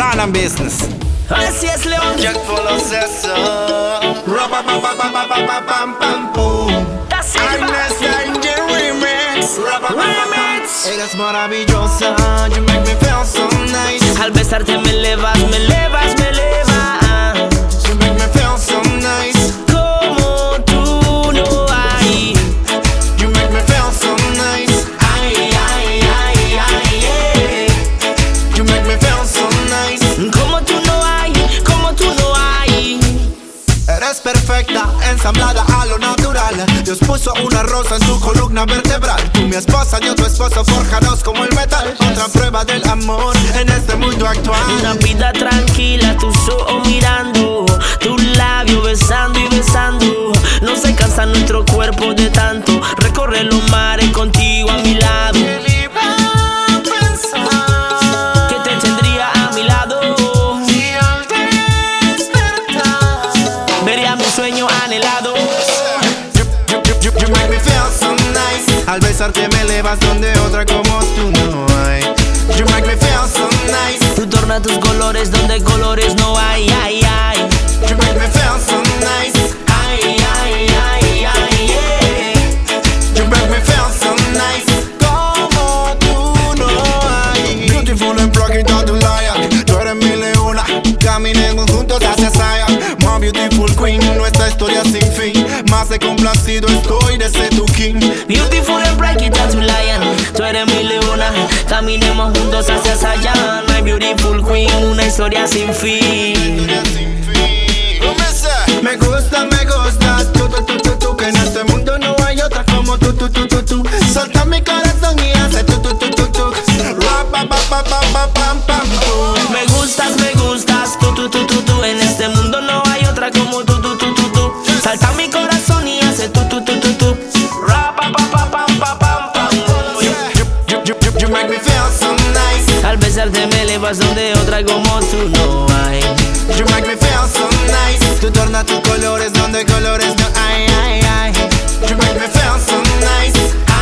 Ghana business. Así es, León. Jack for los eso. Ernest Danger Remix. Remix. Eres maravillosa, you make me feel so nice. Al besarte me elevas, me elevas, me elevas. You make me feel so nice. Como tú no hay. You make me feel so nice. Ay, ay, ay, ay, yeah. You make me feel so nice. Como tú no hay, como tú no hay. Eres perfecta, ensamblada a lo natural. Dios puso una rosa en tu columna vertebral. Tú mi esposa, yo tu esposo, forjados como el metal. Otra prueba del amor en este mundo actual. Una vida tranquila, tus ojos mirando, tus labios besando y besando. No se cansa nuestro cuerpo de tanto recorrer los mares contigo a mi lado. ¿Quién iba a pensar Que te tendría a mi lado? y al despertar Vería mi sueño anhelado. You make me feel so nice. Al besarte me elevas donde otra como tú no hay. You make me feel so nice. Tú tornas tus colores donde colores no hay. Ay, ay. You make me feel so nice. Ay, ay, ay, ay, yeah. You make me feel so nice. Como tú no hay. Beautiful and plucky, tú lion. Tú eres mi leona. Caminemos juntos hacia Zion. My beautiful queen, nuestra historia sin fin. Más de complacido estoy de ser tu king. Beautiful and bright, quita tu lion. Tú eres mi leona. Caminemos juntos hacia Zion. My beautiful queen, una historia sin fin. Me gustas, tú, que en este mundo no hay otra como tú. Solta mi corazón y hace tú. Me gustas, tú. En este mundo no hay otra como tú. Salta mi corazón y hace tú. You make me feel so nice. Al besarte me elevas donde otra como tú no hay. You make me feel so nice. Tú tornas tus colores donde colores no hay. You make me feel so nice.